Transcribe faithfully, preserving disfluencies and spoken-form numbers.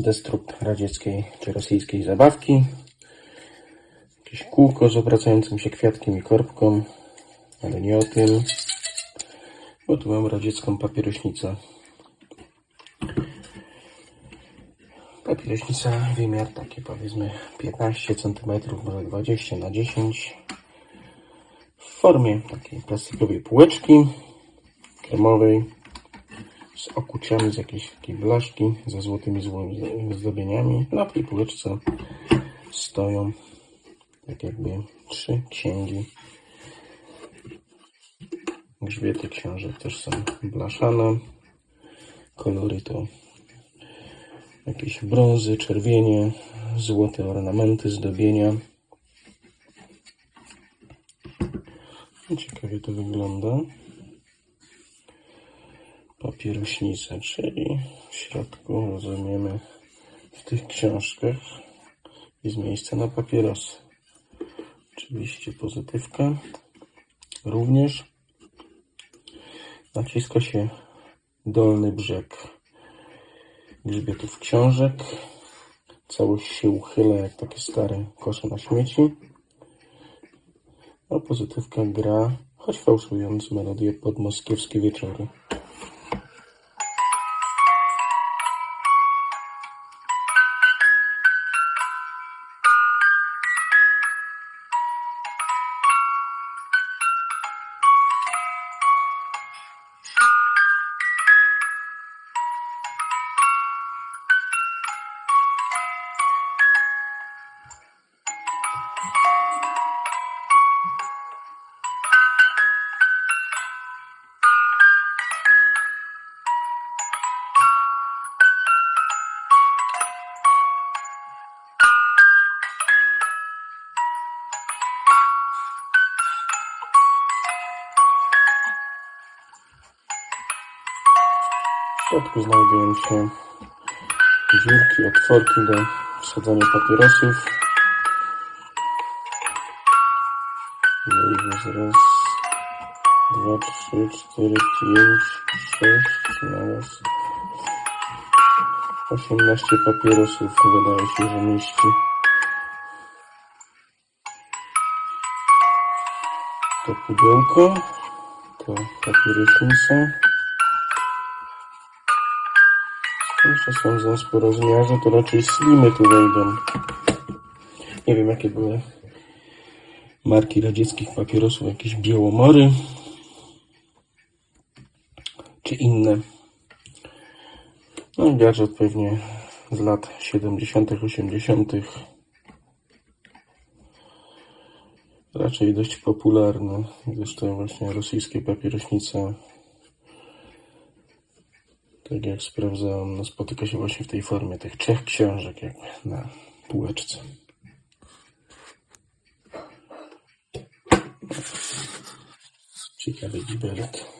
destrukt radzieckiej czy rosyjskiej zabawki. Jakieś kółko z obracającym się kwiatkiem i korbką, ale nie o tym, bo tu mam radziecką papierośnicę. Papierośnica wymiar taki powiedzmy piętnaście centymetrów, może dwadzieścia na dziesięć, w formie takiej plastikowej półeczki kremowej z okuciami z jakiejś takiej blaszki ze złotymi zdobieniami. Na tej półeczce stoją tak jakby trzy księgi. Grzbiety książek też są blaszane. Kolory to jakieś brązy, czerwienie, złote ornamenty, zdobienia. Ciekawie to wygląda. Papierośnica, czyli w środku rozumiemy, w tych książkach jest miejsce na papierosy. Oczywiście pozytywka. Również naciska się dolny brzeg grzbietów książek. Całość się uchyla jak takie stare kosze na śmieci. A pozytywka gra, choć fałszując, melodię pod moskiewskie wieczory. W środku znajdują się dziurki, otworki do wsadzania papierosów. Jest raz, dwa, trzy, cztery, pięć, sześć, naraz osiemnaście papierosów wydaje się, że mieści. To pudełko, to papierośnica. Jeszcze sądząc po rozmiarze, to raczej slimy tu wejdą. Nie wiem, jakie były marki radzieckich papierosów, jakieś Białomory czy inne. No gadżet pewnie z lat siedemdziesiątych, osiemdziesiątych. Raczej dość popularny. Zresztą właśnie rosyjskie papierośnice, tak jak sprawdzałem, no spotyka się właśnie w tej formie tych trzech książek jakby na półeczce. Ciekawy gibelek.